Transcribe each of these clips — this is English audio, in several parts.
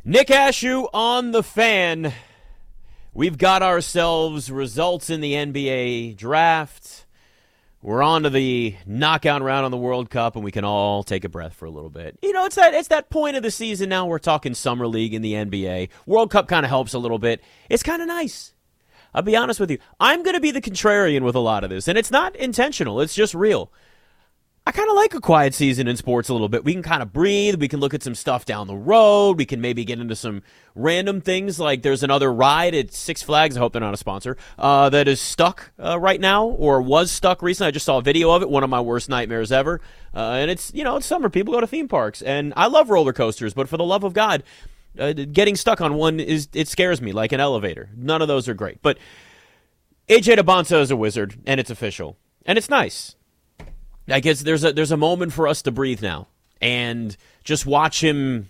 Nick Ashew on the Fan. We've got ourselves results in the NBA draft. We're on to the knockout round on the World Cup, and we can all take a breath for a little bit. You know, it's that point of the season now. We're talking summer league in the NBA. World Cup kind of helps a little bit. It's kind of nice. I'll be honest with you. I'm going to be the contrarian with a lot of this, and it's not intentional. It's just real. I kind of like a quiet season in sports a little bit. We can kind of breathe. We can look at some stuff down the road. We can maybe get into some random things, like there's another ride at Six Flags, I hope they're not a sponsor, that is stuck right now, or was stuck recently. I just saw a video of it, one of my worst nightmares ever. And it's summer. People go to theme parks, and I love roller coasters, but for the love of God, getting stuck on one, it scares me, like an elevator. None of those are great. But AJ Dybantsa is a Wizard, and it's official. And it's nice. I guess there's a moment for us to breathe now and just watch him,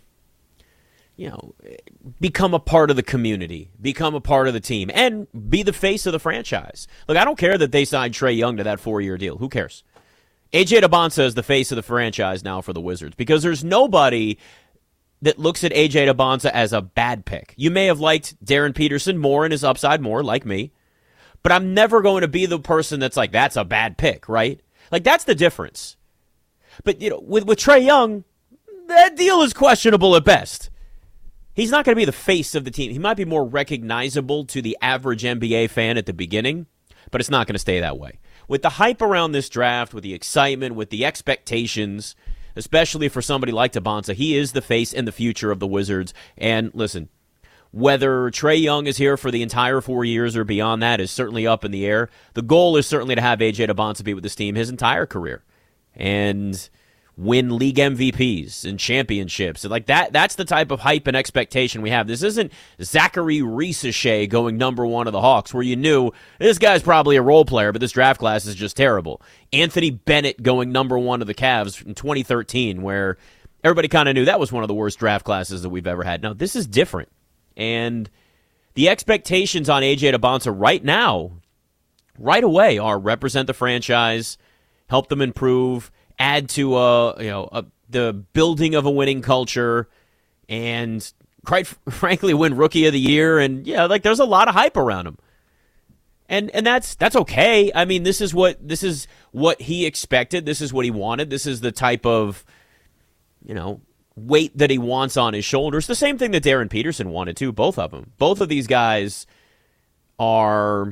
become a part of the community, become a part of the team, and be the face of the franchise. Look, I don't care that they signed Trae Young to that 4-year deal. Who cares? AJ Dybantsa is the face of the franchise now for the Wizards, because there's nobody that looks at AJ Dybantsa as a bad pick. You may have liked Darren Peterson more in his upside more, like me, but I'm never going to be the person that's like, that's a bad pick, right? Like, that's the difference. But, with Trae Young, that deal is questionable at best. He's not going to be the face of the team. He might be more recognizable to the average NBA fan at the beginning, but it's not going to stay that way. With the hype around this draft, with the excitement, with the expectations, especially for somebody like Dybantsa, he is the face and the future of the Wizards. And listen, whether Trae Young is here for the entire 4 years or beyond that is certainly up in the air. The goal is certainly to have AJ Dybantsa be with this team his entire career and win league MVPs and championships. And like that's the type of hype and expectation we have. This isn't Zachary Risacher going number one of the Hawks, where you knew this guy's probably a role player, but this draft class is just terrible. Anthony Bennett going number one of the Cavs in 2013, where everybody kind of knew that was one of the worst draft classes that we've ever had. Now, this is different. And the expectations on AJ Dybantsa right now, right away, are represent the franchise, help them improve, add to the building of a winning culture, and quite frankly, win Rookie of the Year. And there's a lot of hype around him, and that's okay. I mean, this is what he expected. This is what he wanted. This is the type of weight that he wants on his shoulders. The same thing that Darren Peterson wanted too, both of them. Both of these guys are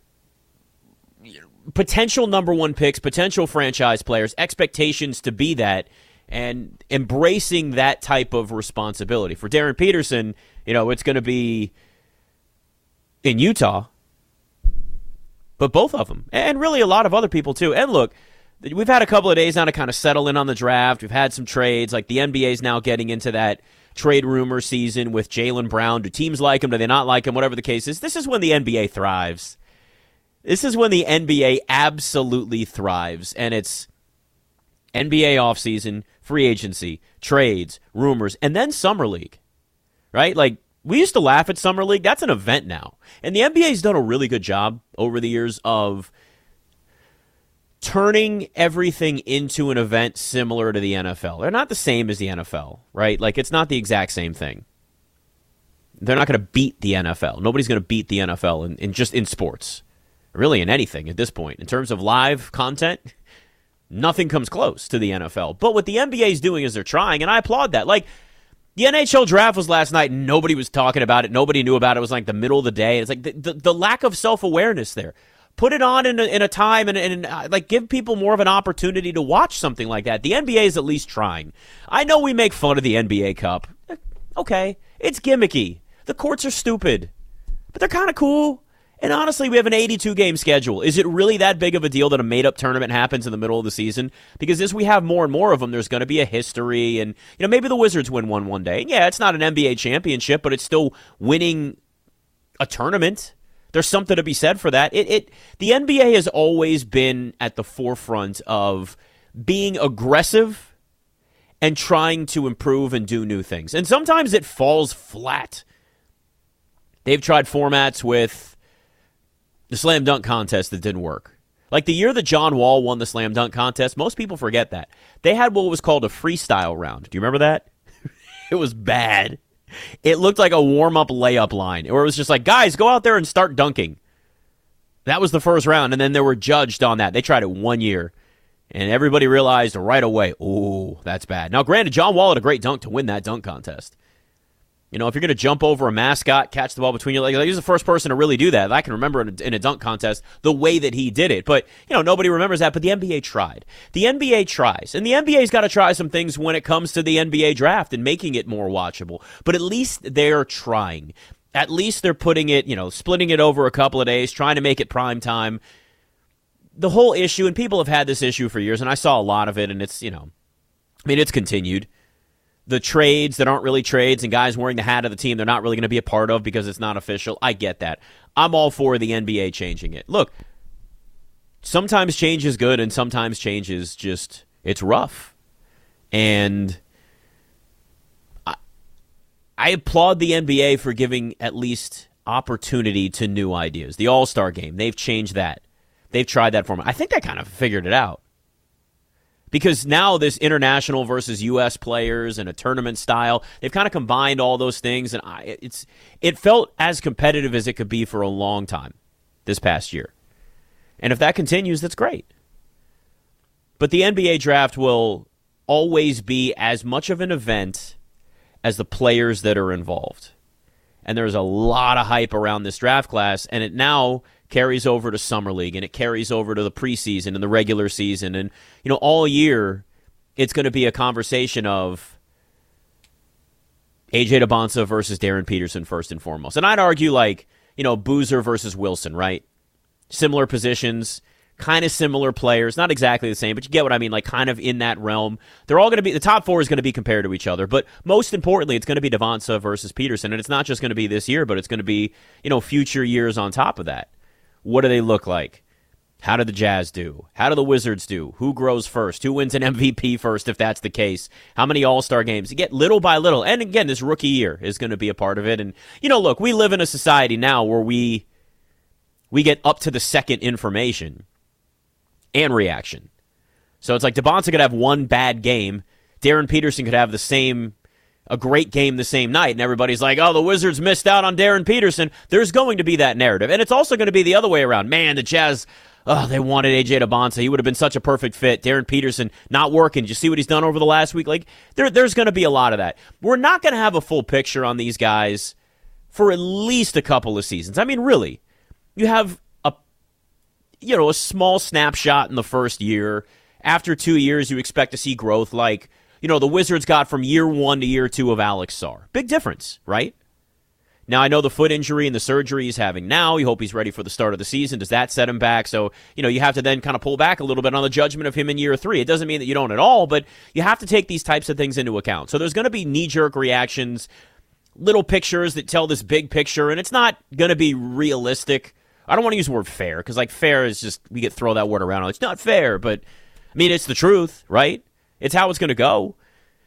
potential number one picks, potential franchise players, expectations to be that, and embracing that type of responsibility. For Darren Peterson, it's going to be in Utah, but both of them, and really a lot of other people too. And look, we've had a couple of days now to kind of settle in on the draft. We've had some trades. Like, the NBA is now getting into that trade rumor season with Jaylen Brown. Do teams like him? Do they not like him? Whatever the case is. This is when the NBA thrives. This is when the NBA absolutely thrives. And it's NBA offseason, free agency, trades, rumors, and then Summer League. Right? Like, we used to laugh at Summer League. That's an event now. And the NBA's done a really good job over the years of turning everything into an event similar to the NFL. They're not the same as the NFL, right? Like, it's not the exact same thing. They're not going to beat the NFL. Nobody's going to beat the NFL in sports. Really, in anything at this point. In terms of live content, nothing comes close to the NFL. But what the NBA is doing is they're trying, and I applaud that. Like, the NHL draft was last night, and nobody was talking about it. Nobody knew about it. It was like the middle of the day. It's like the lack of self-awareness there. Put it on in a time and give people more of an opportunity to watch something like that. The NBA is at least trying. I know we make fun of the NBA Cup. Okay, it's gimmicky. The courts are stupid, but they're kind of cool. And honestly, we have an 82-game schedule. Is it really that big of a deal that a made-up tournament happens in the middle of the season? Because as we have more and more of them, there's going to be a history. And maybe the Wizards win one day. Yeah, it's not an NBA championship, but it's still winning a tournament. There's something to be said for that. The NBA has always been at the forefront of being aggressive and trying to improve and do new things. And sometimes it falls flat. They've tried formats with the slam dunk contest that didn't work. Like the year that John Wall won the slam dunk contest, most people forget that. They had what was called a freestyle round. Do you remember that? It was bad. It looked like a warm-up layup line where it was just like, guys, go out there and start dunking. That was the first round, and then they were judged on that. They tried it 1 year, and everybody realized right away, oh, that's bad. Now, granted, John Wall had a great dunk to win that dunk contest. You know, if you're going to jump over a mascot, catch the ball between your legs, he's the first person to really do that. I can remember in a dunk contest the way that he did it. But, you know, nobody remembers that. But the NBA tried. The NBA tries. And the NBA's got to try some things when it comes to the NBA draft and making it more watchable. But at least they're trying. At least they're putting it, you know, splitting it over a couple of days, trying to make it prime time. The whole issue, and people have had this issue for years, and I saw a lot of it, and it's, you know, I mean, it's continued. The trades that aren't really trades and guys wearing the hat of the team they're not really going to be a part of because it's not official. I get that. I'm all for the NBA changing it. Look, sometimes change is good and sometimes change is just, it's rough. And I applaud the NBA for giving at least opportunity to new ideas. The All-Star game, they've changed that. They've tried that format. I think they kind of figured it out. Because now this international versus U.S. players and a tournament style, they've kind of combined all those things, and it felt as competitive as it could be for a long time this past year. And if that continues, that's great. But the NBA draft will always be as much of an event as the players that are involved. And there's a lot of hype around this draft class, and it now carries over to Summer League, and it carries over to the preseason and the regular season. And, you know, all year it's going to be a conversation of A.J. Debonsa versus Darren Peterson first and foremost. And I'd argue, like, you know, Boozer versus Wilson, right? Similar positions, kind of similar players, not exactly the same, but you get what I mean, like kind of in that realm. They're all going to be, the top four is going to be compared to each other, but most importantly, it's going to be Debonsa versus Peterson, and it's not just going to be this year, but it's going to be, you know, future years on top of that. What do they look like? How do the Jazz do? How do the Wizards do? Who grows first? Who wins an MVP first if that's the case? How many All-Star games? You get little by little, and again, this rookie year is going to be a part of it, and, you know, look, we live in a society now where we get up to the second information and reaction. So it's like Debonsa could have one bad game. Darren Peterson could have a great game the same night, and everybody's like, oh, the Wizards missed out on Darren Peterson. There's going to be that narrative. And it's also going to be the other way around. Man, the Jazz, they wanted A.J. Debonsa. He would have been such a perfect fit. Darren Peterson not working. Did you see what he's done over the last week? Like, there's going to be a lot of that. We're not going to have a full picture on these guys for at least a couple of seasons. I mean, really, you have a small snapshot in the first year. After 2 years, you expect to see growth like, you know, the Wizards got from year 1 to year 2 of Alex Sarr. Big difference, right? Now, I know the foot injury and the surgery he's having now. You hope he's ready for the start of the season. Does that set him back? So, you know, you have to then kind of pull back a little bit on the judgment of him in year 3. It doesn't mean that you don't at all, but you have to take these types of things into account. So there's going to be knee-jerk reactions, little pictures that tell this big picture, and it's not going to be realistic. I don't want to use the word fair, because, like, fair is just, we get throw that word around. It's not fair, but, I mean, it's the truth, right? It's how it's going to go.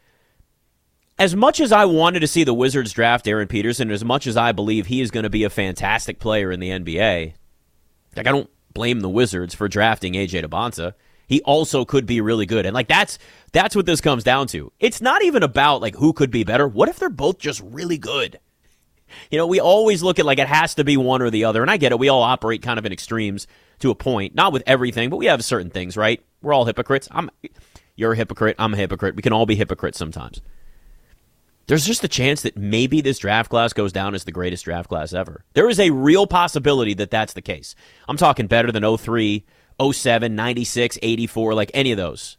As much as I wanted to see the Wizards draft Darren Peterson, as much as I believe he is going to be a fantastic player in the NBA, like, I don't blame the Wizards for drafting A.J. Debonsa. He also could be really good. And, like, that's what this comes down to. It's not even about, like, who could be better. What if they're both just really good? You know, we always look at, like, it has to be one or the other. And I get it. We all operate kind of in extremes to a point. Not with everything, but we have certain things, right? We're all hypocrites. You're a hypocrite. I'm a hypocrite. We can all be hypocrites sometimes. There's just a chance that maybe this draft class goes down as the greatest draft class ever. There is a real possibility that that's the case. I'm talking better than 03, 07, 96, 84, like any of those.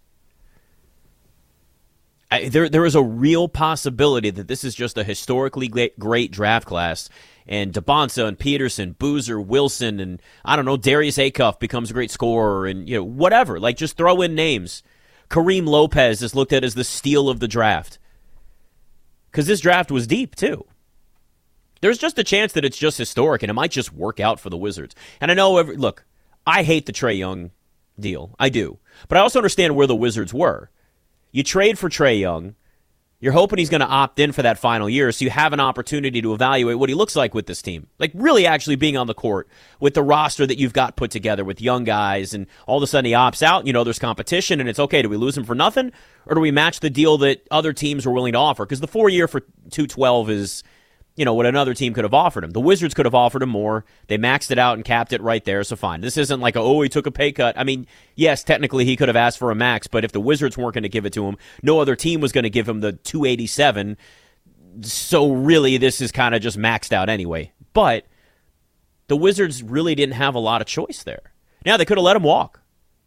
There is a real possibility that this is just a historically great draft class, and Debonsa and Peterson, Boozer, Wilson, and I don't know, Darius Acuff becomes a great scorer, and you know, whatever. Like, just throw in names. Kareem Lopez is looked at as the steal of the draft, because this draft was deep too. There's just a chance that it's just historic, and it might just work out for the Wizards. And I know, look, I hate the Trae Young deal. I do, but I also understand where the Wizards were. You trade for Trae Young. You're hoping he's going to opt in for that final year so you have an opportunity to evaluate what he looks like with this team. Like really actually being on the court with the roster that you've got put together with young guys, and all of a sudden he opts out, there's competition and it's okay. Do we lose him for nothing, or do we match the deal that other teams were willing to offer? Because the 4-year for 212 is, what another team could have offered him. The Wizards could have offered him more. They maxed it out and capped it right there, so fine. This isn't like, he took a pay cut. I mean, yes, technically he could have asked for a max, but if the Wizards weren't going to give it to him, no other team was going to give him the 287. So really, this is kind of just maxed out anyway. But the Wizards really didn't have a lot of choice there. Now, they could have let him walk.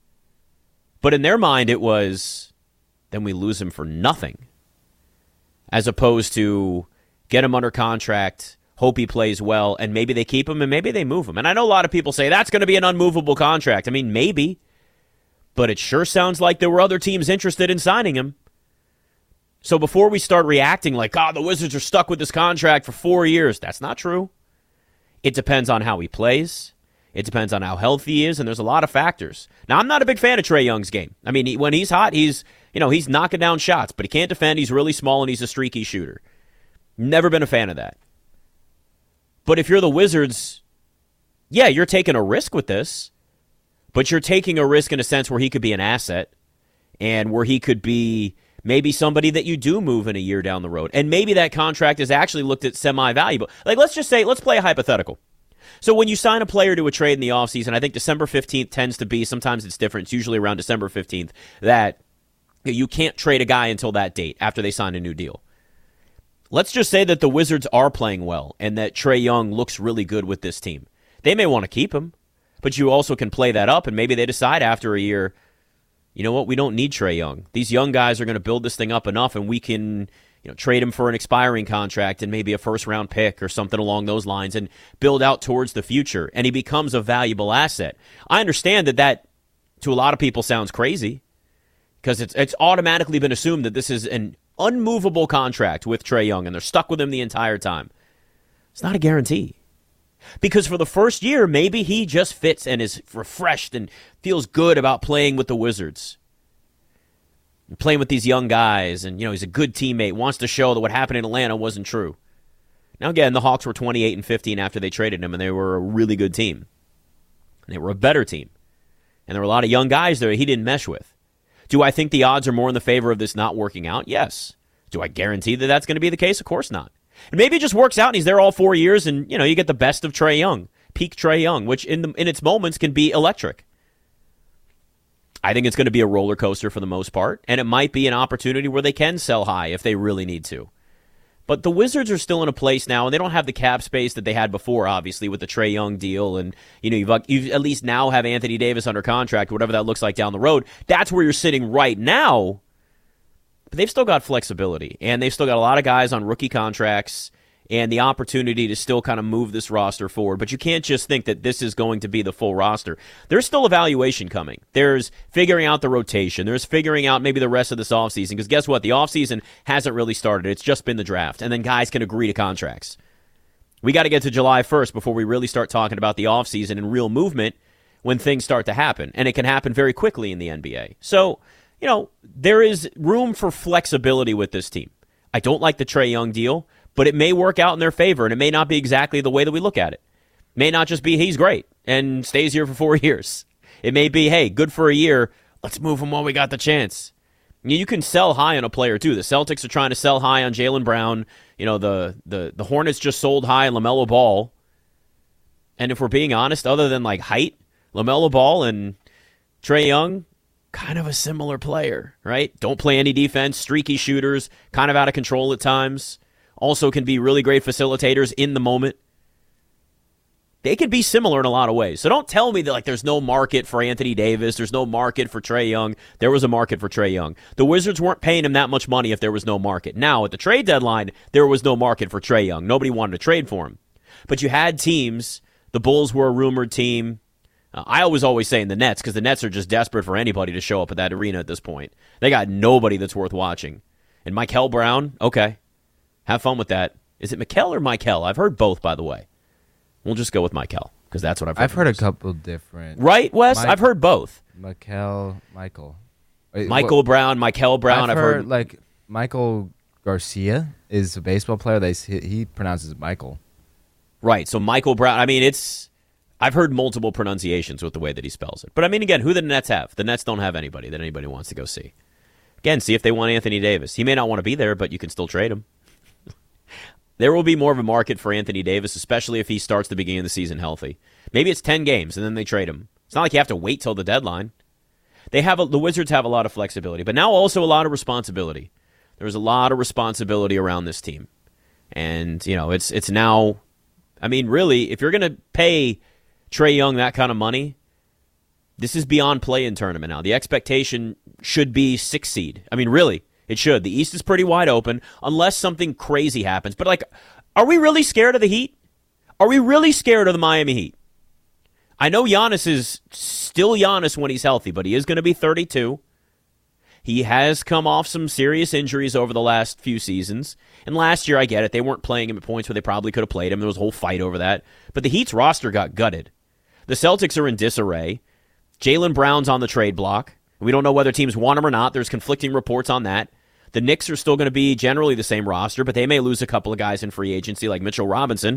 But in their mind, it was, then we lose him for nothing. As opposed to get him under contract, hope he plays well, and maybe they keep him and maybe they move him. And I know a lot of people say that's going to be an unmovable contract. I mean, maybe. But it sure sounds like there were other teams interested in signing him. So before we start reacting like, the Wizards are stuck with this contract for 4 years, that's not true. It depends on how he plays. It depends on how healthy he is, and there's a lot of factors. Now, I'm not a big fan of Trae Young's game. I mean, when he's hot, he's knocking down shots, but he can't defend. He's really small, and he's a streaky shooter. Never been a fan of that. But if you're the Wizards, yeah, you're taking a risk with this, but you're taking a risk in a sense where he could be an asset and where he could be maybe somebody that you do move in a year down the road. And maybe that contract is actually looked at semi-valuable. Like, let's play a hypothetical. So when you sign a player to a trade in the offseason, I think December 15th tends to be, sometimes it's different, it's usually around December 15th, that you can't trade a guy until that date after they sign a new deal. Let's just say that the Wizards are playing well and that Trae Young looks really good with this team. They may want to keep him, but you also can play that up, and maybe they decide after a year, you know what, we don't need Trae Young. These young guys are going to build this thing up enough, and we can trade him for an expiring contract and maybe a first-round pick or something along those lines and build out towards the future, and he becomes a valuable asset. I understand that to a lot of people sounds crazy because it's automatically been assumed that this is an unmovable contract with Trae Young, and they're stuck with him the entire time. It's not a guarantee. Because for the first year, maybe he just fits and is refreshed and feels good about playing with the Wizards. And playing with these young guys, and he's a good teammate, wants to show that what happened in Atlanta wasn't true. Now again, the Hawks were 28-15 after they traded him, and they were a really good team. And they were a better team. And there were a lot of young guys there he didn't mesh with. Do I think the odds are more in the favor of this not working out? Yes. Do I guarantee that that's going to be the case? Of course not. And maybe it just works out and he's there all 4 years and, you get the best of Trae Young, peak Trae Young, which in its moments can be electric. I think it's going to be a roller coaster for the most part, and it might be an opportunity where they can sell high if they really need to. But the Wizards are still in a place now, and they don't have the cap space that they had before, obviously, with the Trae Young deal. And, you've at least now have Anthony Davis under contract, whatever that looks like down the road. That's where you're sitting right now. But they've still got flexibility, and they've still got a lot of guys on rookie contracts and the opportunity to still kind of move this roster forward. But you can't just think that this is going to be the full roster. There's still evaluation coming. There's figuring out the rotation. There's figuring out maybe the rest of this offseason. Because guess what? The offseason hasn't really started. It's just been the draft. And then guys can agree to contracts. We got to get to July 1st before we really start talking about the offseason and real movement when things start to happen. And it can happen very quickly in the NBA. So, there is room for flexibility with this team. I don't like the Trae Young deal, but it may work out in their favor, and it may not be exactly the way that we look at it. It may not just be he's great and stays here for 4 years. It may be, hey, good for a year, let's move him while we got the chance. You can sell high on a player, too. The Celtics are trying to sell high on Jaylen Brown. The Hornets just sold high on LaMelo Ball. And if we're being honest, other than height, LaMelo Ball and Trae Young, kind of a similar player, right? Don't play any defense, streaky shooters, kind of out of control at times. Also can be really great facilitators in the moment. They could be similar in a lot of ways. So don't tell me that there's no market for Anthony Davis, there's no market for Trae Young. There was a market for Trae Young. The Wizards weren't paying him that much money if there was no market. Now, at the trade deadline, there was no market for Trae Young. Nobody wanted to trade for him. But you had teams. The Bulls were a rumored team. I was always saying the Nets, because the Nets are just desperate for anybody to show up at that arena at this point. They got nobody that's worth watching. And Mikel Brown, okay. Have fun with that. Is it Mikel or Mikel? I've heard both, by the way. We'll just go with Mikel, because that's what I've heard. I've heard a couple different. Right, Wes? I've heard both. Michael. Michael Brown, Mikel Brown. I've heard Michael Garcia is a baseball player. He pronounces it Michael. Right. So Michael Brown. I mean, I've heard multiple pronunciations with the way that he spells it. But I mean, again, who the Nets have? The Nets don't have anybody that anybody wants to go see. Again, see if they want Anthony Davis. He may not want to be there, but you can still trade him. There will be more of a market for Anthony Davis, especially if he starts the beginning of the season healthy. Maybe it's 10 games and then they trade him. It's not like you have to wait till the deadline. The Wizards have a lot of flexibility, but now also a lot of responsibility. There's a lot of responsibility around this team. And, it's now, I mean, really, if you're going to pay Trae Young that kind of money, this is beyond play-in tournament now. The expectation should be 6 seed. I mean, really, it should. The East is pretty wide open unless something crazy happens. But, are we really scared of the Heat? Are we really scared of the Miami Heat? I know Giannis is still Giannis when he's healthy, but he is going to be 32. He has come off some serious injuries over the last few seasons. And last year, I get it, they weren't playing him at points where they probably could have played him. There was a whole fight over that. But the Heat's roster got gutted. The Celtics are in disarray. Jaylen Brown's on the trade block. We don't know whether teams want him or not. There's conflicting reports on that. The Knicks are still going to be generally the same roster, but they may lose a couple of guys in free agency like Mitchell Robinson.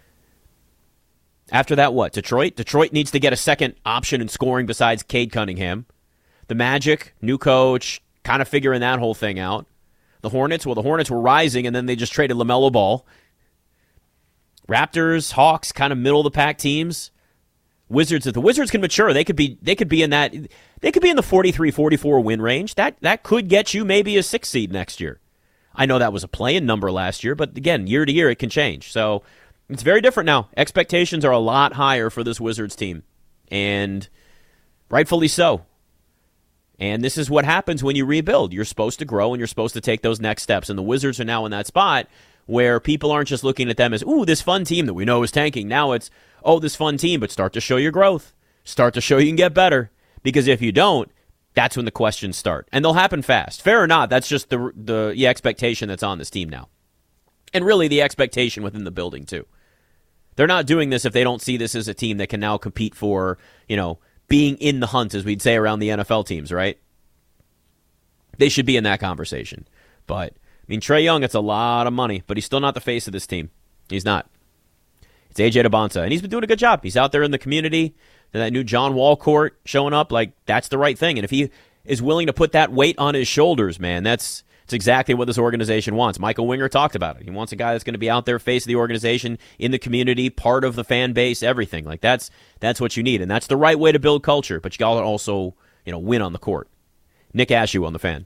After that, what? Detroit? Detroit needs to get a second option in scoring besides Cade Cunningham. The Magic, new coach, kind of figuring that whole thing out. The Hornets, well, the Hornets were rising, and then they just traded LaMelo Ball. Raptors, Hawks, kind of middle-of-the-pack teams. Wizards, if the Wizards can mature, they could be in that. They could be in the 43-44 win range. That could get you maybe a 6 seed next year. I know that was a play-in number last year, but again, year to year it can change. So it's very different now. Expectations are a lot higher for this Wizards team, and rightfully so. And this is what happens when you rebuild. You're supposed to grow, and you're supposed to take those next steps. And the Wizards are now in that spot where people aren't just looking at them as, ooh, this fun team that we know is tanking. Now it's, oh, this fun team, but start to show your growth. Start to show you can get better. Because if you don't, that's when the questions start. And they'll happen fast. Fair or not, that's just the expectation that's on this team now. And really the expectation within the building, too. They're not doing this if they don't see this as a team that can now compete for, being in the hunt, as we'd say around the NFL teams, right? They should be in that conversation. But, Trae Young, it's a lot of money, but he's still not the face of this team. He's not. It's AJ Debonsa, and he's been doing a good job. He's out there in the community, and that new John Wall court showing up, that's the right thing. And if he is willing to put that weight on his shoulders, man, that's exactly what this organization wants. Michael Winger talked about it. He wants a guy that's going to be out there, face of the organization, in the community, part of the fan base, everything. That's what you need, and that's the right way to build culture. But you got to also, win on the court. Nick Ashew on the Fan.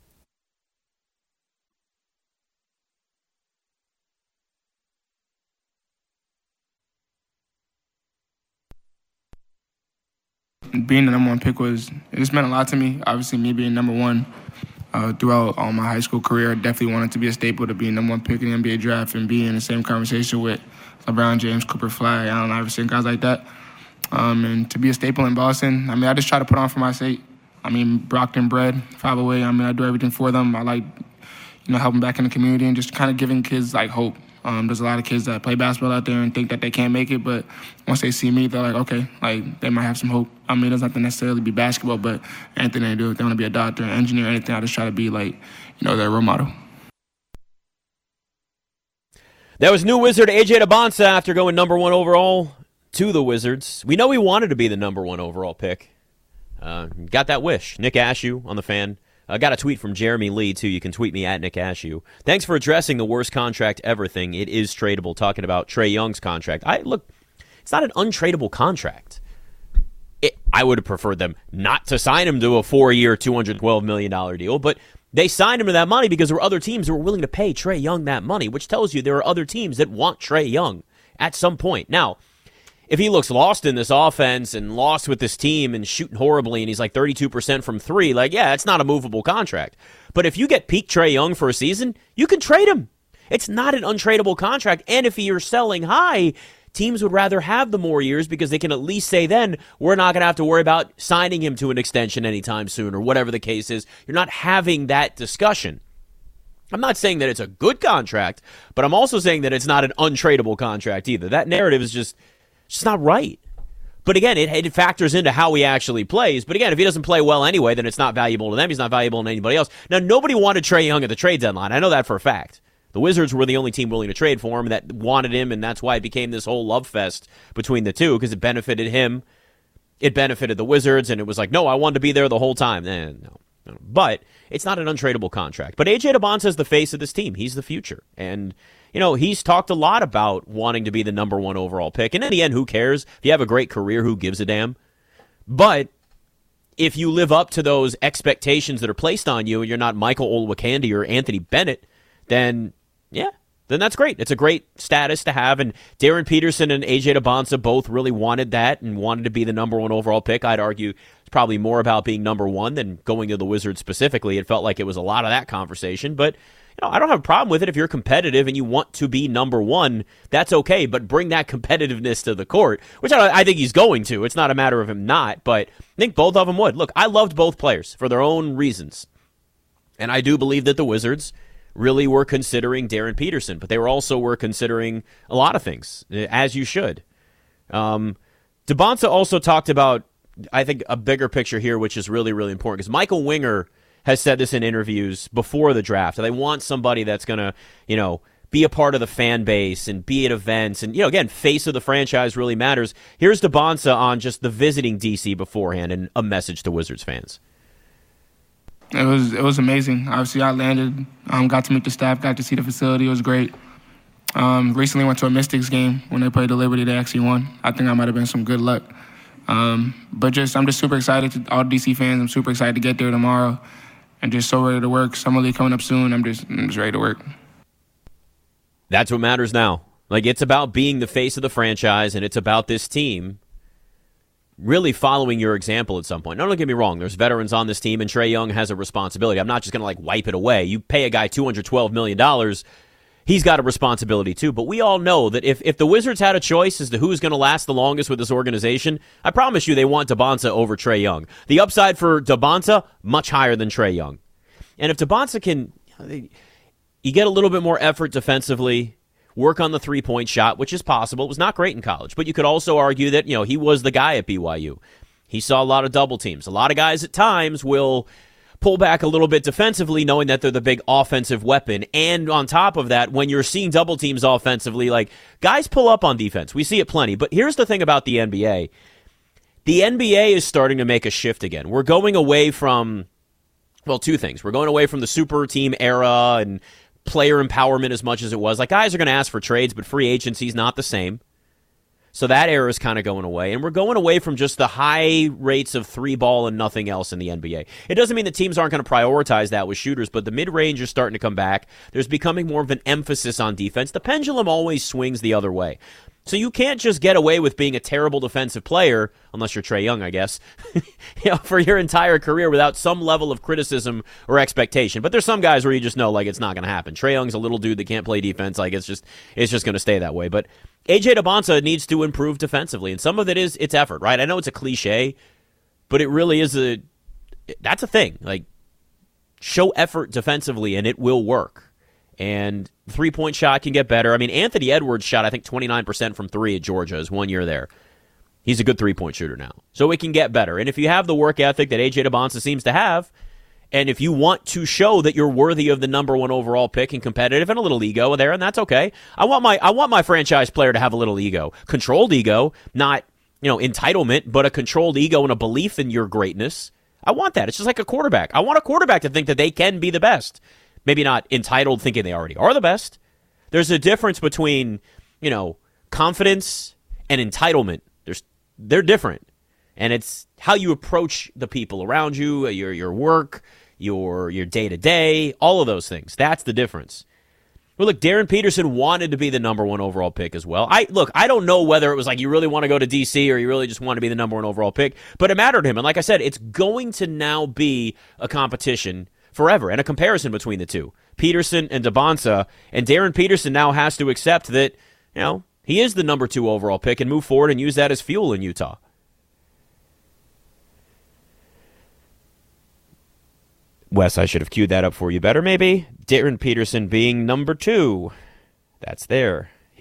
Being the number one pick it just meant a lot to me. Obviously, me being number one throughout all my high school career, I definitely wanted to be a staple to be number one pick in the NBA draft and be in the same conversation with LeBron James, Cooper Fly, Allen Iverson, guys like that. And to be a staple in Boston, I just try to put on for my state. Brockton bred, 508. I do everything for them. I like, helping back in the community and just kind of giving kids hope. There's a lot of kids that play basketball out there and think that they can't make it, but once they see me, they're like, okay, they might have some hope. It doesn't have to necessarily be basketball, but anything they do, if they want to be a doctor, an engineer, anything, I just try to be their role model. That was new Wizard AJ Debonsa after going number 1 overall to the Wizards. We know he wanted to be the number 1 overall pick. Got that wish. Nick Ashew on the Fan. I got a tweet from Jeremy Lee, too. You can tweet me at Nick Ashew. Thanks for addressing the worst contract ever thing. It is tradable, talking about Trae Young's contract. Look, it's not an untradeable contract. I would have preferred them not to sign him to a 4-year, $212 million deal, but they signed him to that money because there were other teams that were willing to pay Trae Young that money, which tells you there are other teams that want Trae Young at some point. Now, if he looks lost in this offense and lost with this team and shooting horribly and he's 32% from 3, it's not a movable contract. But if you get peak Trae Young for a season, you can trade him. It's not an untradeable contract. And if you're selling high, teams would rather have the more years because they can at least say then, we're not going to have to worry about signing him to an extension anytime soon or whatever the case is. You're not having that discussion. I'm not saying that it's a good contract, but I'm also saying that it's not an untradeable contract either. That narrative is just not right. But again, it factors into how he actually plays. But again, if he doesn't play well anyway, then it's not valuable to them. He's not valuable to anybody else. Now, nobody wanted Trae Young at the trade deadline. I know that for a fact. The Wizards were the only team willing to trade for him that wanted him, and that's why it became this whole love fest between the two, because it benefited him. It benefited the Wizards, and it was like, no, I wanted to be there the whole time. No. But it's not an untradeable contract. But A.J. Debonsa is the face of this team. He's the future. And, he's talked a lot about wanting to be the number 1 overall pick. And in the end, who cares? If you have a great career, who gives a damn? But if you live up to those expectations that are placed on you and you're not Michael Olowokandi or Anthony Bennett, then, yeah, then that's great. It's a great status to have. And Darren Peterson and A.J. Debonsa both really wanted that and wanted to be the number 1 overall pick. I'd argue it's probably more about being number 1 than going to the Wizards specifically. It felt like it was a lot of that conversation. But, I don't have a problem with it. If you're competitive and you want to be number 1, that's okay. But bring that competitiveness to the court, which I think he's going to. It's not a matter of him not, but I think both of them would. Look, I loved both players for their own reasons. And I do believe that the Wizards really were considering Darren Peterson, but they were considering a lot of things, as you should. Debonsa also talked about, I think, a bigger picture here, which is really, really important, because Michael Winger has said this in interviews before the draft. They want somebody that's going to, be a part of the fan base and be at events. And, again, face of the franchise really matters. Here's Debonsa on just the visiting DC beforehand and a message to Wizards fans. It was amazing. Obviously, I landed, got to meet the staff, got to see the facility. It was great. Recently went to a Mystics game when they played the Liberty. They actually won. I think I might have been some good luck. But I'm just super excited to all DC fans. I'm super excited to get there tomorrow and just so ready to work. Summer League coming up soon. I'm just ready to work. That's what matters now. Like, it's about being the face of the franchise, and it's about this team really following your example at some point. Now, don't get me wrong. There's veterans on this team, and Trae Young has a responsibility. I'm not just going to, wipe it away. You pay a guy $212 million, he's got a responsibility too. But we all know that if the Wizards had a choice as to who's going to last the longest with this organization, I promise you they want Debonsa over Trae Young. The upside for Debonsa, much higher than Trae Young. And if Debonsa can, you get a little bit more effort defensively, work on the three-point shot, which is possible. It was not great in college, but you could also argue that, he was the guy at BYU. He saw a lot of double teams. A lot of guys at times will pull back a little bit defensively, knowing that they're the big offensive weapon. And on top of that, when you're seeing double teams offensively, guys pull up on defense. We see it plenty. But here's the thing about the NBA. The NBA is starting to make a shift again. We're going away from, two things. We're going away from the super team era and player empowerment as much as it was. Guys are going to ask for trades, but free agency is not the same. So that era is kind of going away. And we're going away from just the high rates of three ball and nothing else in the NBA. It doesn't mean that teams aren't going to prioritize that with shooters, but the mid-range is starting to come back. There's becoming more of an emphasis on defense. The pendulum always swings the other way. So you can't just get away with being a terrible defensive player, unless you're Trae Young, I guess, for your entire career without some level of criticism or expectation. But there's some guys where you just know, it's not going to happen. Trae Young's a little dude that can't play defense. It's just going to stay that way. But A.J. Debonsa needs to improve defensively, and some of it is it's effort, right? I know it's a cliche, but it really is that's a thing. Show effort defensively, and it will work. And three-point shot can get better. I mean, Anthony Edwards shot, I think, 29% from three at Georgia his 1 year there. He's a good three-point shooter now. So it can get better. And if you have the work ethic that A.J. Debonsa seems to have, and if you want to show that you're worthy of the number one overall pick and competitive and a little ego there, and that's okay. I want my franchise player to have a little ego. Controlled ego, not, entitlement, but a controlled ego and a belief in your greatness. I want that. It's just like a quarterback. I want a quarterback to think that they can be the best. Maybe not entitled thinking they already are the best. There's a difference between, confidence and entitlement. They're different. And it's how you approach the people around you, your work, your day-to-day, all of those things. That's the difference. Well, look, Darren Peterson wanted to be the number one overall pick as well. I don't know whether it was you really want to go to D.C. or you really just want to be the number one overall pick, but it mattered to him. And like I said, it's going to now be a competition forever and a comparison between the two, Peterson and Debonsa. And Darren Peterson now has to accept that, he is the number 2 overall pick and move forward and use that as fuel in Utah. Wes, I should have queued that up for you better, maybe. Darren Peterson being number 2. That's there.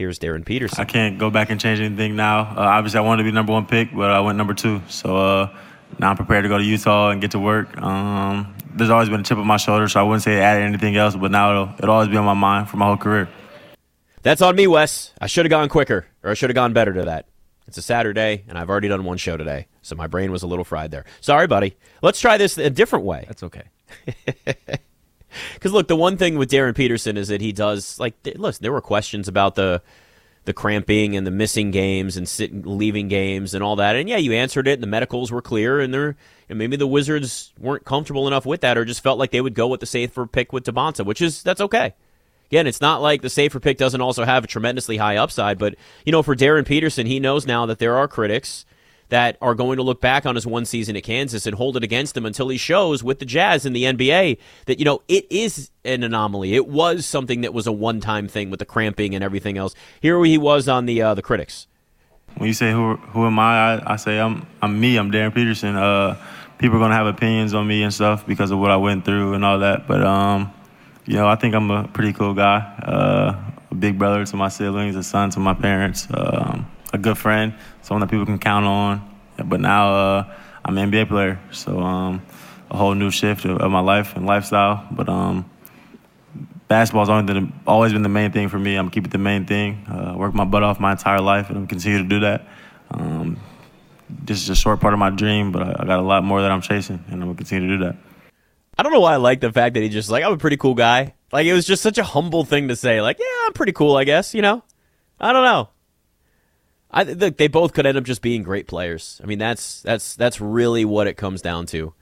Here's Darren Peterson. I can't go back and change anything now. Obviously, I wanted to be number 1 pick, but I went number 2. So now I'm prepared to go to Utah and get to work. There's always been a chip on my shoulder, so I wouldn't say it added anything else, but now it'll always be on my mind for my whole career. That's on me, Wes. I should have gone quicker, or I should have gone better to that. It's a Saturday, and I've already done one show today, so my brain was a little fried there. Sorry, buddy. Let's try this a different way. That's okay. Because, look, the one thing with Darren Peterson is that he does, like, listen, there were questions about the cramping and the missing games and leaving games and all that. And, yeah, you answered it, and the medicals were clear, and maybe the Wizards weren't comfortable enough with that or just felt like they would go with the safer pick with Tabonsa, that's okay. Again, it's not like the safer pick doesn't also have a tremendously high upside, but, for Darren Peterson, he knows now that there are critics that are going to look back on his one season at Kansas and hold it against him until he shows with the Jazz in the NBA that, it is an anomaly. It was something that was a one-time thing with the cramping and everything else. Here he was on the critics. When you say who am I say I'm me. I'm Darren Peterson. People are going to have opinions on me and stuff because of what I went through and all that. But, I think I'm a pretty cool guy, a big brother to my siblings, a son to my parents, a good friend, someone that people can count on. But now I'm an NBA player, so a whole new shift of my life and lifestyle. But basketball's always been the main thing for me. I'm keeping it the main thing. Worked my butt off my entire life, and I'm continue to do that. This is a short part of my dream, but I got a lot more that I'm chasing, and I'm going to continue to do that. I don't know why I like the fact that he just I'm a pretty cool guy. Like, it was just such a humble thing to say. Like, yeah, I'm pretty cool, I guess, I don't know. Look, they both could end up just being great players. I mean, that's really what it comes down to.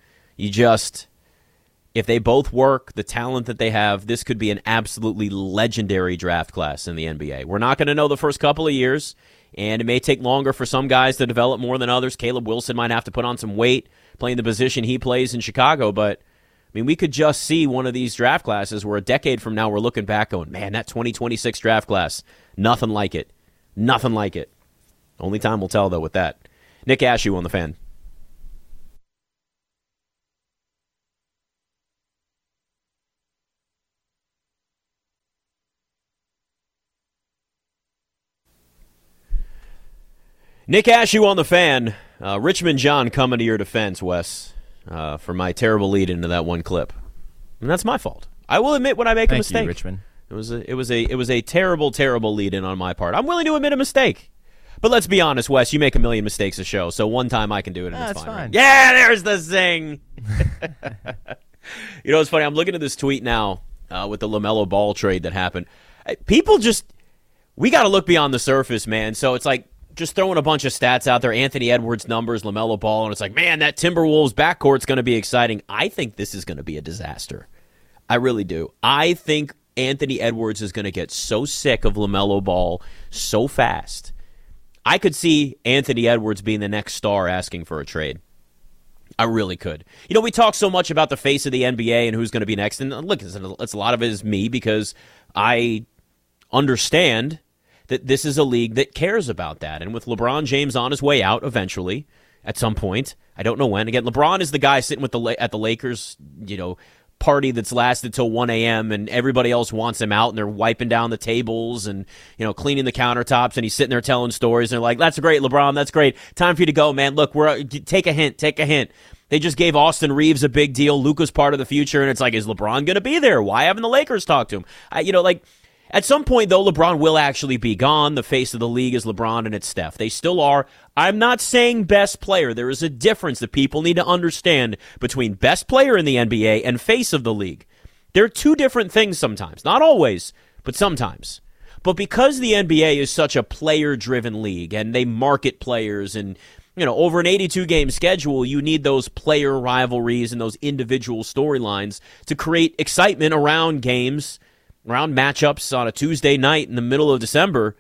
If they both work, the talent that they have, this could be an absolutely legendary draft class in the NBA. We're not going to know the first couple of years, and it may take longer for some guys to develop more than others. Caleb Wilson might have to put on some weight playing the position he plays in Chicago, but we could just see one of these draft classes where a decade from now we're looking back going, man, that 2026 draft class, nothing like it. Nothing like it. Only time will tell, though, with that. Nick Ashew on the Fan. Nick Ashew on the Fan. Richmond John coming to your defense, Wes, for my terrible lead into that one clip. And that's my fault. I will admit when I make a mistake. Thank you, Richmond. It was a terrible, terrible lead in on my part. I'm willing to admit a mistake. But let's be honest, Wes, you make a million mistakes a show, so one time I can do it, and it's fine. Right? Yeah, there's the zing. It's funny. I'm looking at this tweet now with the LaMelo Ball trade that happened. People we got to look beyond the surface, man. So it's like just throwing a bunch of stats out there, Anthony Edwards numbers, LaMelo Ball, and it's like, man, that Timberwolves backcourt's going to be exciting. I think this is going to be a disaster. I really do. I think Anthony Edwards is going to get so sick of LaMelo Ball so fast. I could see Anthony Edwards being the next star asking for a trade. I really could. We talk so much about the face of the NBA and who's going to be next. And look, it's a lot of it is me because I understand that this is a league that cares about that. And with LeBron James on his way out eventually, at some point, I don't know when. Again, LeBron is the guy sitting at the Lakers, party that's lasted till 1 a.m. and everybody else wants him out and they're wiping down the tables and, cleaning the countertops, and he's sitting there telling stories and they're like, that's great, LeBron, that's great. Time for you to go, man. Look, take a hint. They just gave Austin Reeves a big deal. Luka's part of the future, and it's like, is LeBron going to be there? Why haven't the Lakers talked to him? At some point, though, LeBron will actually be gone. The face of the league is LeBron and it's Steph. They still are. I'm not saying best player. There is a difference that people need to understand between best player in the NBA and face of the league. They're two different things sometimes. Not always, but sometimes. But because the NBA is such a player-driven league and they market players and, over an 82-game schedule, you need those player rivalries and those individual storylines to create excitement around games, around matchups on a Tuesday night in the middle of December.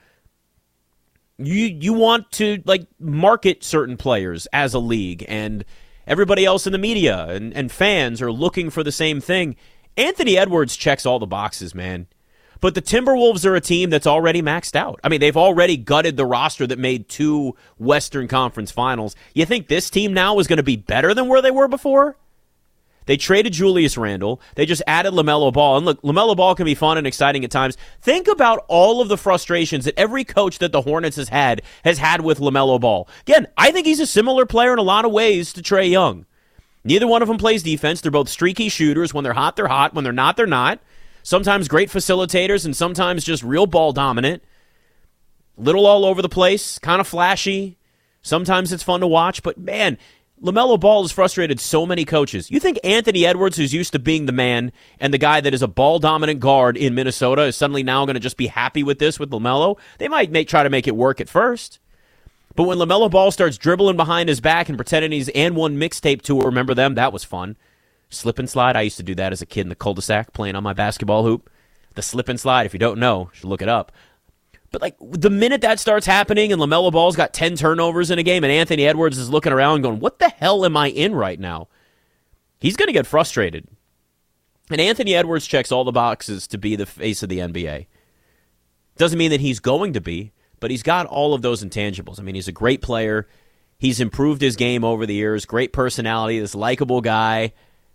You want to market certain players as a league, and everybody else in the media and fans are looking for the same thing. Anthony Edwards checks all the boxes, man. But the Timberwolves are a team that's already maxed out. They've already gutted the roster that made 2 Western Conference Finals. You think this team now is going to be better than where they were before? They traded Julius Randle. They just added LaMelo Ball. And look, LaMelo Ball can be fun and exciting at times. Think about all of the frustrations that every coach that the Hornets has had with LaMelo Ball. Again, I think he's a similar player in a lot of ways to Trae Young. Neither one of them plays defense. They're both streaky shooters. When they're hot, they're hot. When they're not, they're not. Sometimes great facilitators and sometimes just real ball dominant. Little all over the place, kind of flashy. Sometimes it's fun to watch, but man, LaMelo Ball has frustrated so many coaches. You think Anthony Edwards, who's used to being the man and the guy that is a ball-dominant guard in Minnesota, is suddenly now going to just be happy with this with LaMelo? They might try to make it work at first. But when LaMelo Ball starts dribbling behind his back and pretending he's and one mixtape tour, remember them? That was fun. Slip and slide. I used to do that as a kid in the cul-de-sac playing on my basketball hoop. The slip and slide, if you don't know, you should look it up. But like the minute that starts happening and LaMelo Ball's got 10 turnovers in a game and Anthony Edwards is looking around going, what the hell am I in right now? He's going to get frustrated. And Anthony Edwards checks all the boxes to be the face of the NBA. Doesn't mean that he's going to be, but he's got all of those intangibles. I mean, he's a great player. He's improved his game over the years. Great personality, this likable guy.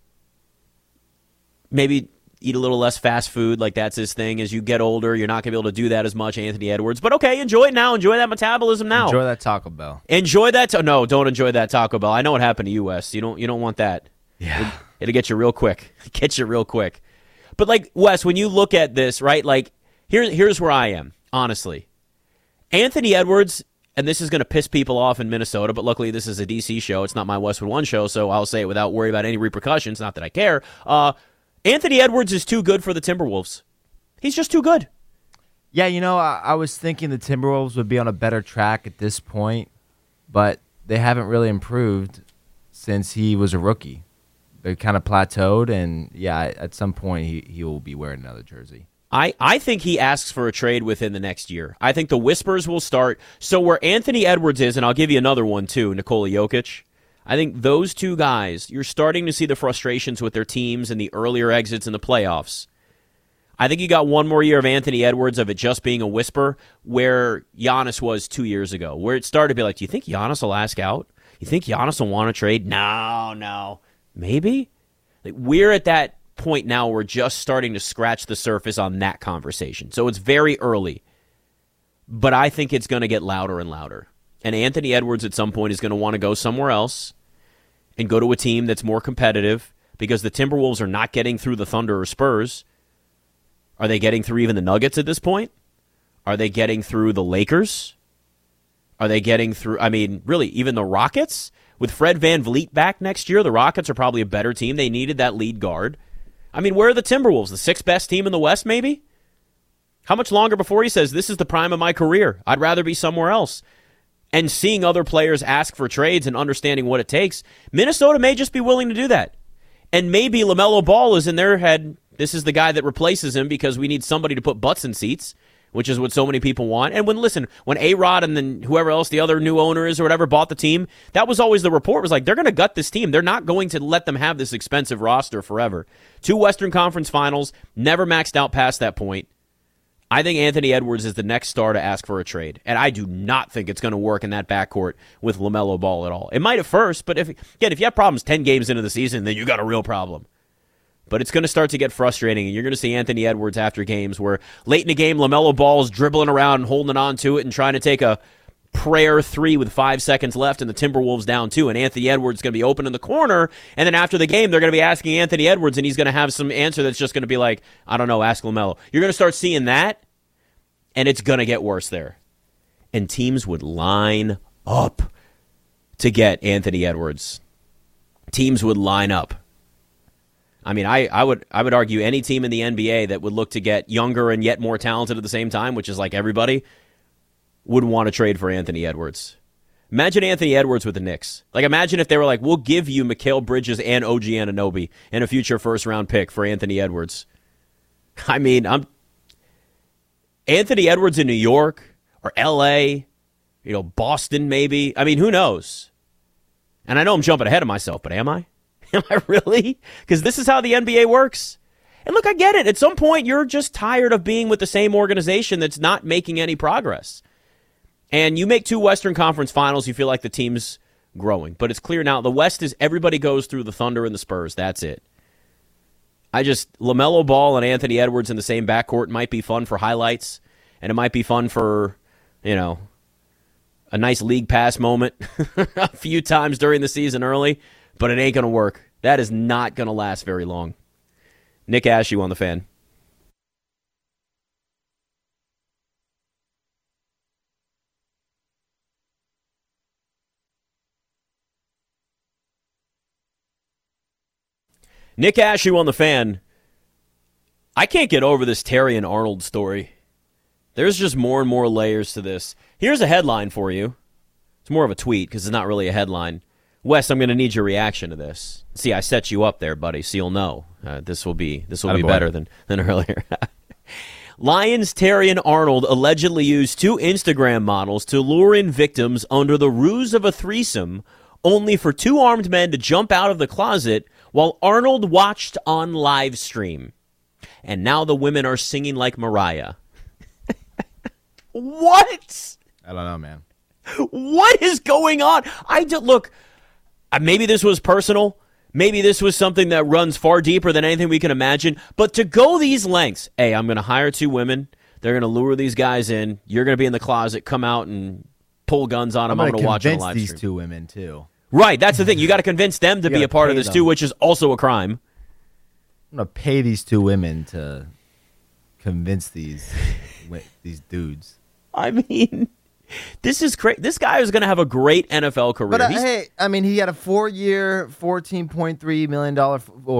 Maybe eat a little less fast food, like that's his thing. As you get older, you're not going to be able to do that as much, Anthony Edwards. But okay, enjoy it now. Enjoy that metabolism now. Enjoy that Taco Bell. Enjoy that. No, don't enjoy that Taco Bell. I know what happened to you, Wes. You don't want that. Yeah. It'll get you real quick. Get you real quick. But like, Wes, when you look at this, right, like, here's where I am, honestly. Anthony Edwards, and this is going to piss people off in Minnesota, but luckily this is a DC show. It's not my Westwood One show, so I'll say it without worry about any repercussions. Not that I care. Anthony Edwards is too good for the Timberwolves. He's just too good. Yeah, I was thinking the Timberwolves would be on a better track at this point, but they haven't really improved since he was a rookie. They kind of plateaued, and yeah, at some point he will be wearing another jersey. I think he asks for a trade within the next year. I think the whispers will start. So where Anthony Edwards is, and I'll give you another one too, Nikola Jokic, I think those two guys, you're starting to see the frustrations with their teams and the earlier exits in the playoffs. I think you got one more year of Anthony Edwards of it just being a whisper where Giannis was 2 years ago, where it started to be like, do you think Giannis will ask out? You think Giannis will want to trade? No. Maybe? Like, we're at that point now where we're just starting to scratch the surface on that conversation. So it's very early. But I think it's going to get louder and louder. And Anthony Edwards at some point is going to want to go somewhere else and go to a team that's more competitive because the Timberwolves are not getting through the Thunder or Spurs. Are they getting through even the Nuggets at this point? Are they getting through the Lakers? Are they getting through, really, even the Rockets? With Fred VanVleet back next year, the Rockets are probably a better team. They needed that lead guard. Where are the Timberwolves? The sixth best team in the West, maybe? How much longer before he says, this is the prime of my career? I'd rather be somewhere else. And seeing other players ask for trades and understanding what it takes, Minnesota may just be willing to do that. And maybe LaMelo Ball is in their head, this is the guy that replaces him because we need somebody to put butts in seats, which is what so many people want. And when A-Rod and then whoever else the other new owner is or whatever bought the team, that was always the report, was like, they're going to gut this team. They're not going to let them have this expensive roster forever. 2 Western Conference Finals, never maxed out past that point. I think Anthony Edwards is the next star to ask for a trade, and I do not think it's going to work in that backcourt with LaMelo Ball at all. It might at first, but if you have problems 10 games into the season, then you got a real problem. But it's going to start to get frustrating, and you're going to see Anthony Edwards after games where late in the game, LaMelo Ball is dribbling around and holding on to it and trying to take a prayer 3 with 5 seconds left and the Timberwolves down 2, and Anthony Edwards is going to be open in the corner, and then after the game, they're going to be asking Anthony Edwards, and he's going to have some answer that's just going to be like, I don't know, ask LaMelo. You're going to start seeing that, and it's going to get worse there. And teams would line up to get Anthony Edwards. Teams would line up. I would argue any team in the NBA that would look to get younger and yet more talented at the same time, which is like everybody, would want to trade for Anthony Edwards. Imagine Anthony Edwards with the Knicks. Like, imagine if they were like, we'll give you Mikal Bridges and OG Anunoby and a future first-round pick for Anthony Edwards. Anthony Edwards in New York or L.A., Boston maybe. Who knows? And I know I'm jumping ahead of myself, but am I? Am I really? Because this is how the NBA works. And look, I get it. At some point, you're just tired of being with the same organization that's not making any progress. And you make 2 Western Conference Finals, you feel like the team's growing. But it's clear now the West is everybody goes through the Thunder and the Spurs. That's it. LaMelo Ball and Anthony Edwards in the same backcourt might be fun for highlights, and it might be fun for, a nice league pass moment a few times during the season early, but it ain't going to work. That is not going to last very long. Nick Ashew on the Fan. Nick Ashew on the Fan. I can't get over this Terrion Arnold story. There's just more and more layers to this. Here's a headline for you. It's more of a tweet because it's not really a headline. Wes, I'm going to need your reaction to this. See, I set you up there, buddy, so you'll know. This will be better than earlier. Lions Terrion Arnold allegedly used 2 Instagram models to lure in victims under the ruse of a threesome, only for 2 armed men to jump out of the closet while Arnold watched on live stream. And now the women are singing like Mariah. What? I don't know, man. What is going on? Look, maybe this was personal. Maybe this was something that runs far deeper than anything we can imagine. But to go these lengths, hey, I'm going to hire 2 women. They're going to lure these guys in. You're going to be in the closet. Come out and pull guns on them. I'm going to watch on live stream. Convince these 2 women, too. Right, that's the thing. You got to convince them to be a part of this, too, which is also a crime. I'm going to pay these 2 women to convince these dudes. I mean, this is great. This guy is going to have a great NFL career. But hey, I mean, he had a 4-year, $14.3 million or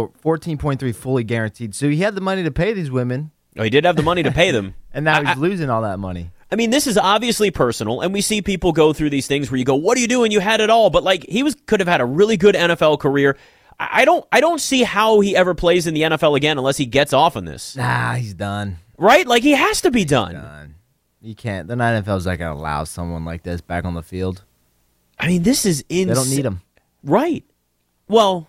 $14.3 fully guaranteed. So he had the money to pay these women. Oh, he did have the money to pay them. And now he's losing all that money. I mean, this is obviously personal, and we see people go through these things where you go, "What are you doing? You had it all." But like, could have had a really good NFL career. I don't see how he ever plays in the NFL again unless he gets off on this. Nah, he's done. Right? Like, he has to be done. You can't. The NFL's not going to allow someone like this back on the field. I mean, this is insane. They don't need him. Right. Well,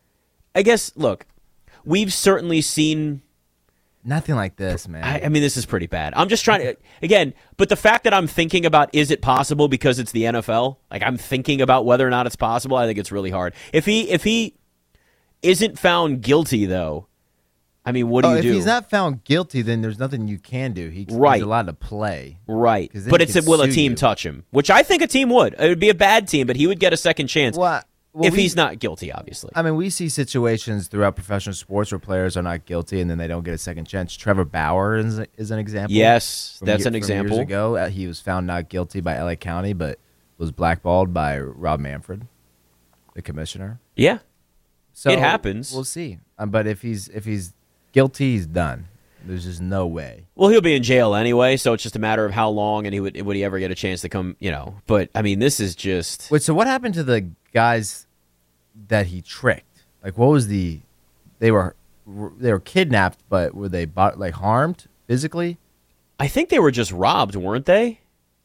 I guess, look, we've certainly seen... Nothing like this, man. I mean, this is pretty bad. I'm just trying to... Again, but the fact that I'm thinking about is it possible because it's the NFL, like I'm thinking about whether or not it's possible, I think it's really hard. If he isn't found guilty, though, I mean, what do you do? If he's not found guilty, then there's nothing you can do. He's allowed to play. Right. But will a team touch him? Which I think a team would. It would be a bad team, but he would get a second chance if he's not guilty, obviously. I mean, we see situations throughout professional sports where players are not guilty and then they don't get a second chance. Trevor Bauer is an example. Yes, that's an example. Years ago, he was found not guilty by LA County, but was blackballed by Rob Manfred, the commissioner. Yeah. So it happens. We'll see. But if he's guilty, he's done. There's just no way. Well, he'll be in jail anyway, so it's just a matter of how long and would he ever get a chance to come, But, I mean, this is just... Wait, so what happened to the guys that he tricked? Like, what was they were kidnapped, but were they harmed physically? I think they were just robbed, weren't they?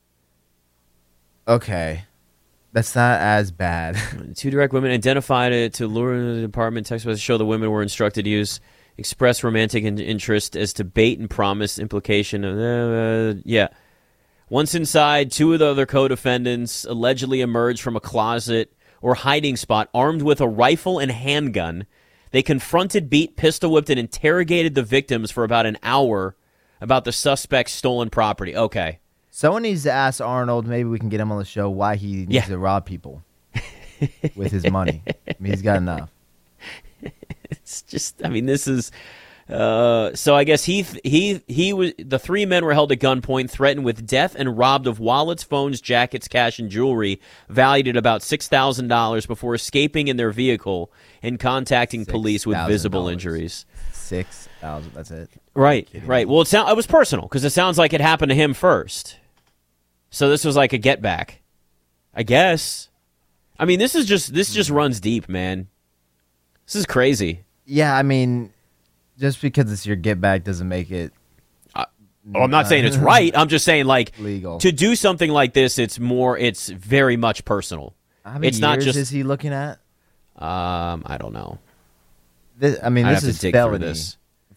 Okay. That's not as bad. 2 direct women identified to lure the department. Text messages show the women were instructed to use express romantic interest as to bait and promise implication of Once inside, 2 of the other co-defendants allegedly emerged from a closet or hiding spot armed with a rifle and handgun. They confronted, beat, pistol whipped, and interrogated the victims for about an hour about the suspect's stolen property. Okay. Someone needs to ask Arnold, maybe we can get him on the show, why he needs to rob people with his money. I mean, he's got enough. It's just, I mean, this is... so I guess he was... The 3 men were held at gunpoint, threatened with death, and robbed of wallets, phones, jackets, cash, and jewelry valued at about $6,000 before escaping in their vehicle and contacting police with visible injuries. $6,000, that's it. Right. Well, it was personal because it sounds like it happened to him first. So this was like a get back, I guess. I mean, this just runs deep, man. This is crazy. Yeah, I mean, just because it's your get back doesn't make it. I'm not saying it's right. I'm just saying, like, legal. To do something like this, it's very much personal. How many years is he looking at? I don't know. This is dig felony through this.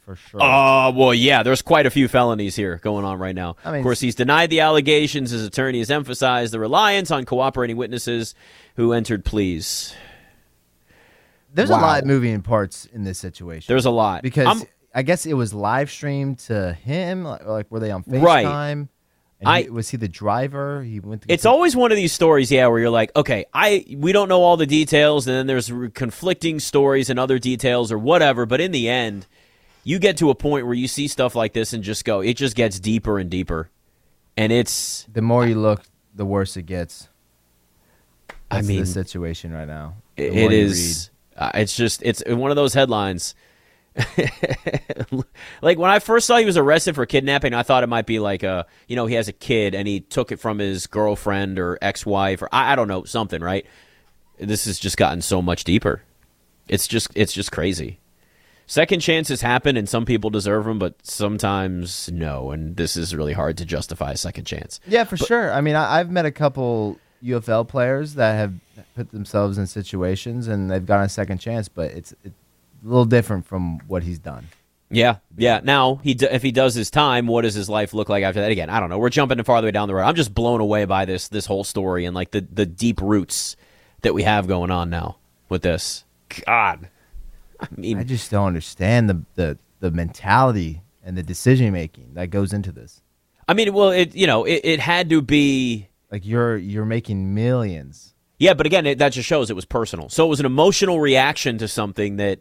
for sure. Well, yeah, there's quite a few felonies here going on right now. I mean, of course, he's denied the allegations. His attorney has emphasized the reliance on cooperating witnesses who entered pleas. There's Wow. a lot of moving parts in this situation. There's a lot. Because I guess it was live streamed to him. Like were they on FaceTime? Right. And was he the driver? He went. To It's always one of these stories, yeah, where you're like, okay, we don't know all the details, and then there's conflicting stories and other details or whatever. But in the end, you get to a point where you see stuff like this and just go, it just gets deeper and deeper, and it's the more you look, the worse it gets. I That's mean, the situation right now. The it more you is. It's one of those headlines. Like when I first saw he was arrested for kidnapping, I thought it might be like he has a kid and he took it from his girlfriend or ex-wife or I don't know, something, right? This has just gotten so much deeper. It's just crazy. Second chances happen and some people deserve them, but sometimes no, and this is really hard to justify a second chance. Yeah, for sure. I mean, I've met a couple UFL players that have put themselves in situations and they've gotten a second chance, but it's a little different from what he's done. Yeah. Now, if he does his time, what does his life look like after that? Again, I don't know. We're jumping farther down the road. I'm just blown away by this whole story and like the deep roots that we have going on now with this. God, I mean, I just don't understand the mentality and the decision making that goes into this. I mean, well, it had to be like you're making millions. Yeah, but again, that just shows it was personal. So it was an emotional reaction to something that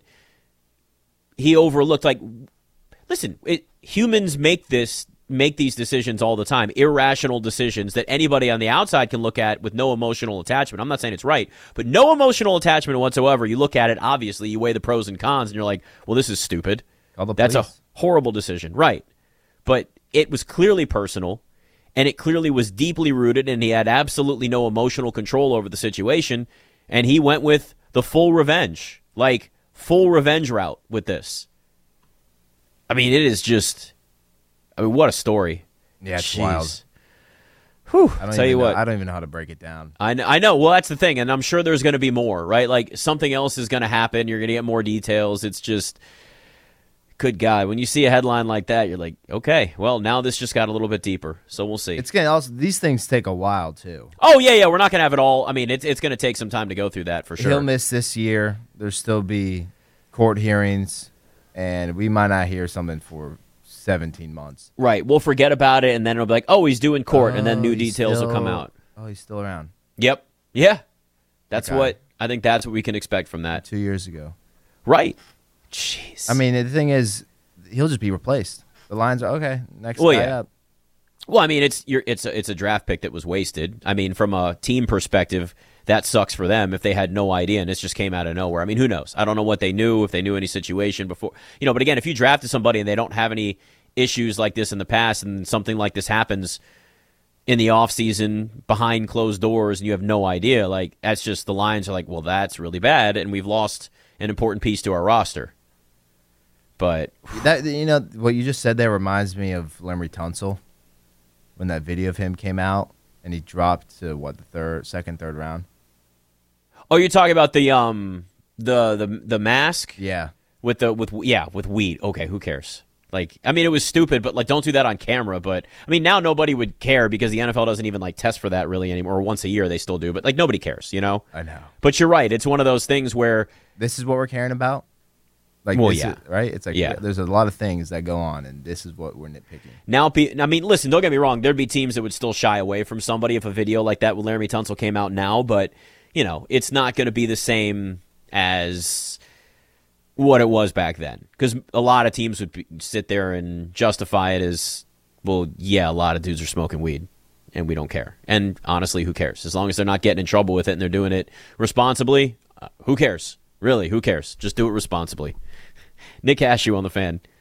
he overlooked. Like, listen, humans make these decisions all the time, irrational decisions that anybody on the outside can look at with no emotional attachment. I'm not saying it's right, but no emotional attachment whatsoever. You look at it, obviously, you weigh the pros and cons, and you're like, well, this is stupid. That's a horrible decision. Right. But it was clearly personal, and it clearly was deeply rooted, and he had absolutely no emotional control over the situation, and he went with the full revenge route with this. I mean, it is just... what a story. Yeah, it's Jeez. wild. Whew. I don't even know how to break it down. I know. Well, that's the thing, and I'm sure there's going to be more, right? Like, something else is going to happen. You're going to get more details. It's just... Good God, when you see a headline like that, you're like, okay, well, now this just got a little bit deeper, so we'll see. It's gonna also these things take a while too. Oh yeah, we're not gonna have it all. I mean, it's gonna take some time to go through that for sure. He'll miss this year. There'll still be court hearings, and we might not hear something for 17 months. Right, we'll forget about it, and then it'll be like, oh, he's doing court, and then new details will come out. Oh, he's still around. Yep, yeah, that's Okay. what I think. That's what we can expect from that. 2 years ago. Right. Jeez. I mean, the thing is, he'll just be replaced. The Lions are okay. Next Well, guy yeah. up. Well, I mean, it's a draft pick that was wasted. I mean, from a team perspective, that sucks for them if they had no idea and this just came out of nowhere. I mean, who knows? I don't know what they knew, if they knew any situation before. But again, if you drafted somebody and they don't have any issues like this in the past and something like this happens in the offseason behind closed doors and you have no idea, like, that's just the Lions are like, well, that's really bad and we've lost an important piece to our roster. But That what you just said there reminds me of Larry Tunsil when that video of him came out and he dropped to the second, third round. oh, you're talking about the mask? Yeah. With weed. Okay, who cares? Like, I mean, it was stupid, but like, don't do that on camera. But I mean, now nobody would care because the NFL doesn't even like test for that really anymore. Or once a year they still do, but like nobody cares, I know. But you're right. It's one of those things where This is what we're caring about. Like, Well, this yeah. is, right? It's like, Yeah. there's a lot of things that go on, and this is what we're nitpicking. now, I mean, listen, don't get me wrong. There'd be teams that would still shy away from somebody if a video like that with Laramie Tunsil came out now. But it's not going to be the same as what it was back then, because a lot of teams would sit there and justify it as, well, yeah, a lot of dudes are smoking weed and we don't care. And honestly, who cares? As long as they're not getting in trouble with it and they're doing it responsibly, who cares? Really, who cares? Just do it responsibly. Nick Cashew on The Fan.